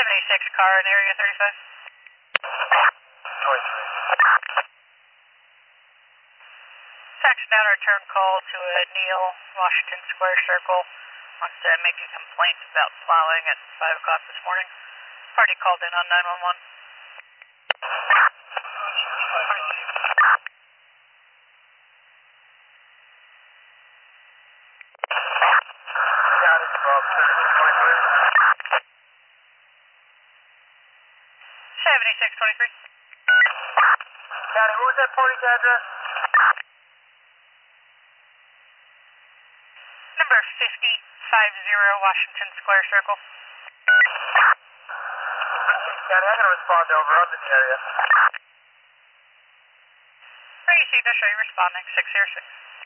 76 car in area 35. 23. Taxi down return call to a Neil Washington Square Circle. Wants to make a complaint about plowing at 5 o'clock this morning. Party called in on 911. Got it from 7623. 7623. County, what was that party's address? Number 5050 Washington Square Circle. County, I'm going to respond over. I'm in the area. Received, I'll show you responding 606.